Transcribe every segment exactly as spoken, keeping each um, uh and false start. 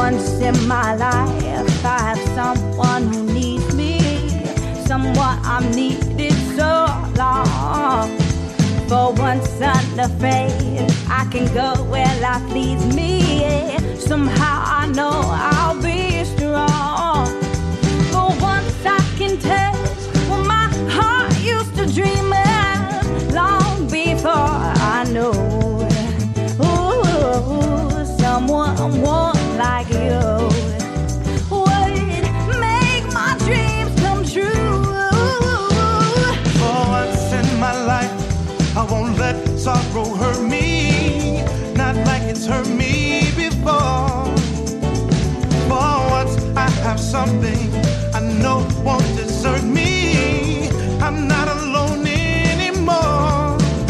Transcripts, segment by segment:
once in my life I have someone who needs me, someone I've needed so long. For once unafraid, I can go where life leads me. Somehow I know I'll be strong. For once I can touch what my heart used to dream of long before I know. Ooh, someone warm like you would make my dreams come true. For once in my life, I won't let sorrow hurt me, not like it's hurt me before. For once I have something I know won't desert me. I'm not alone anymore.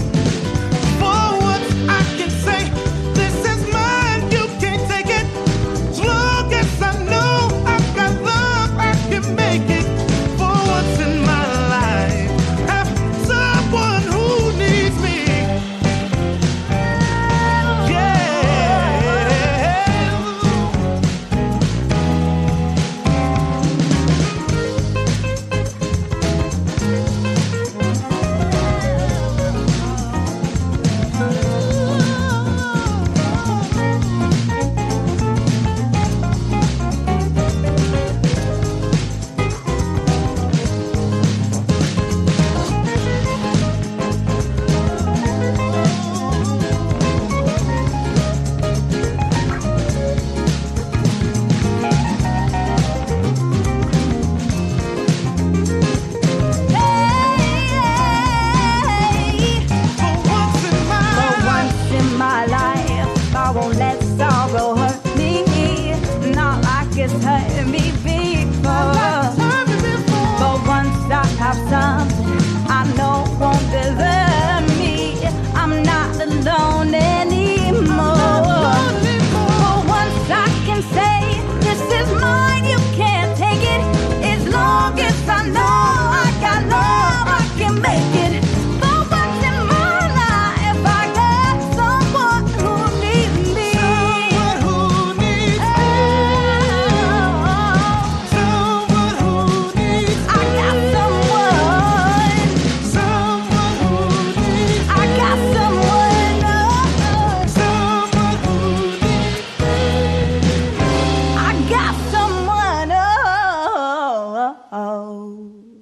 For once I can say, this is mine, you can't take it. As long as I know I've got love, I can make it. For once in my life, have someone who needs me. Oh.